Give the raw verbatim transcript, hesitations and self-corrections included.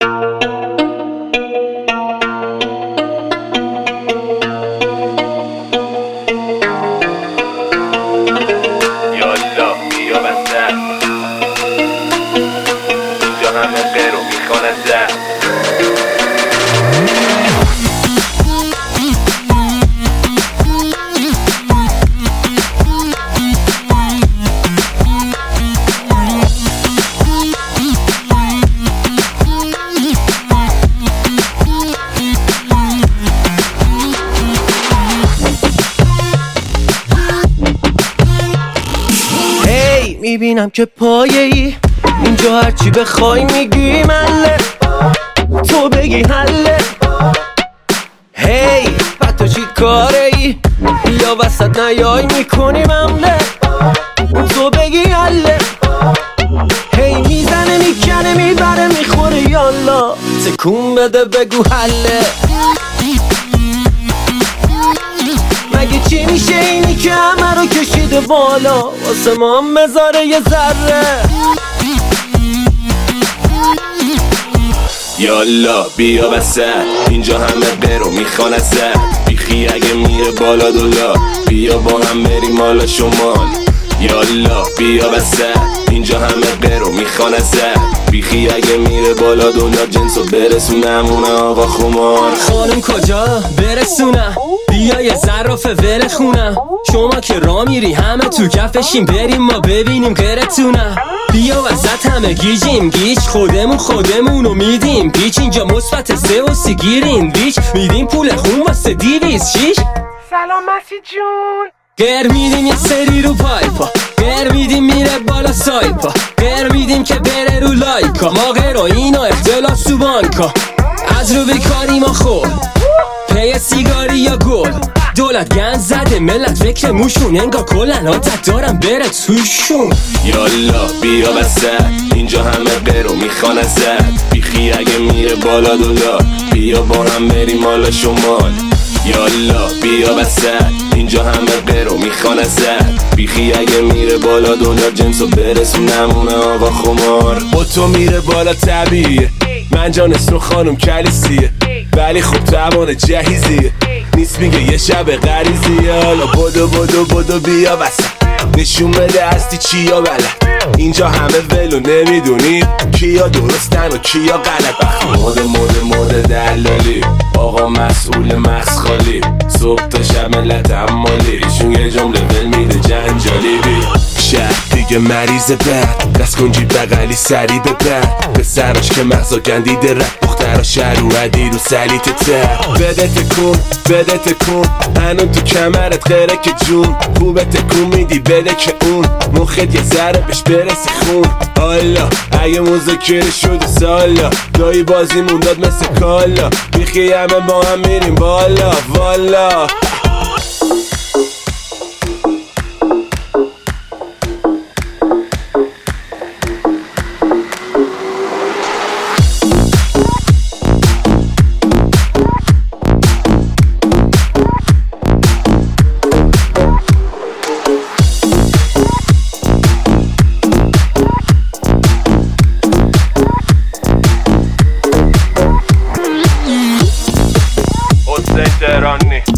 یالا بیا بسر اینجا همه غیر و میخوانه زد. میبینم که پایه ای اینجا هرچی بخوای میگی مله، تو بگی حله. هی بعد تو چی کاره ای یا وسط نیای میکنی ممله، تو بگی حله. هی میزنه میکنه میبره میخوره یالا، تکون بده بگو حله. مگه چی میشه اینی که همه رو کشیده بالا واسه ما هم مزاره یه ذره. یالا بیا وسط اینجا همه برو میخوان ازت، بیخی اگه میره بالا دولا بیا با هم بریم حالا شمال. یالا بیا وسط اینجا همه برو میخوان ازت، بیخی اگه میره بالا دولا جنسو برسونمونه آقا خمار. خانم کجا برسونم بیا یه ظرافه ول خونم، شما که را میری همه تو کفشیم بریم ما ببینیم غیرتونم. بیا وسط همه گیجیم گیج خودمون خودمونو میدیم پیچ، اینجا مثبت سه و سی گیریم ریچ میدیم پول خون واسه دیویز شیش. سلام مسی جون. غیر میدیم یه سری رو پایپا، غیر میدیم میره بالا سایپا، غیر میدیم که بره رو لایکا، ما غیر و اینا اختلاس تو بانکا. از رو بیکاری ما خور پی سیگاری یا گل، دولت گند زده ملت فکر موشون انگار کلن عادت دارم بره توشون. یالا بیا وسط اینجا همه غیرو میخوان ازت، بیخی اگه میره بالا دولا بیا با هم بریم حالا شمال. یالا بیا وسط اینجا همه غیرو میخوان ازت، بیخی اگه میره بالا دلار جنسو برسونمونه آقا خمار. با تو میره بالا طبیعیه من جان اسم خانم کلیسیه، ولی خب توان جهیزیه نیست میگه یه شب غریزیه. حالا بدو بدو بدو بیا وسط نشون بده هستی چیا بلد، اینجا همه ولو نمیدونی کیا درستن و کیا غلط. مود مود مود دلالی آقا مسئول مسخالی، صبح تا شب ملت عمالی ایشون یه جمله ول میده جنجالی. بی شهر دیگه مریض بد دست کنجی بغلی سری به بد، به سراش که مغزا گندیده رد دخترا شهر رو عدی رو سلیت تر. بده تکون بده تکون هنون تو کمرت غیره که جون، خوبه تکون میدی بده که اون مخت یه ذره بهش برسه خون. حالا اگه مذاکره شده سالا دایی بازیمون داد مثل کالا، بیخی همه با هم میریم بالا والا. حسین تهرانی